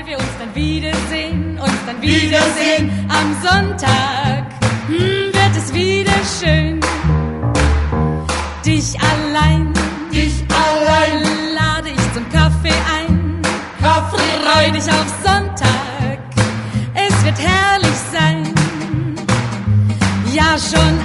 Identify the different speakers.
Speaker 1: weil wir uns dann wiedersehen am Sonntag. Wird es wieder schön, dich allein lade ich zum Kaffee ein. Freu dich auf Sonntag, es wird herrlich sein. Ja, schon